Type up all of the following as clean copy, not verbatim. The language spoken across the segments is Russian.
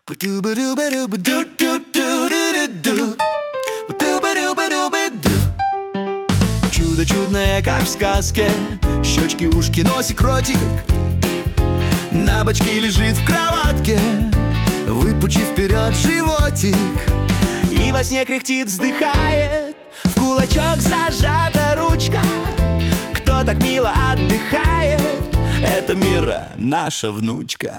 Чудо чудное, как в сказке. Щечки, ушки, носик, ротик. На бочке лежит в кроватке, выпучив вперед животик. И во сне кряхтит, вздыхает, в кулачок зажата ручка. Кто так мило отдыхает? Это Мира, наша внучка.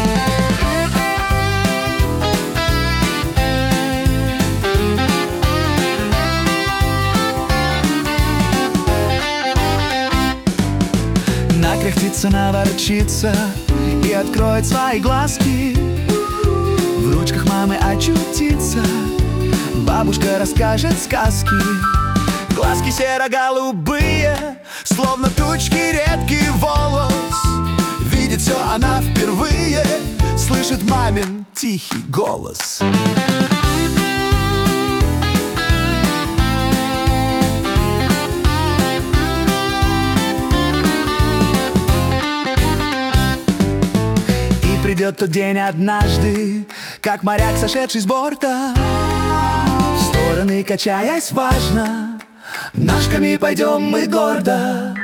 Накряхтится, наворчится и откроет свои глазки. В ручках мамы очутится, бабушка расскажет сказки. Глазки серо-голубые, словно тучки редкий волос. Видит все она впервые, слышит мамин тихий голос. Придет тот день однажды, как моряк, сошедший с борта, в стороны качаясь важно, ножками пойдем мы гордо.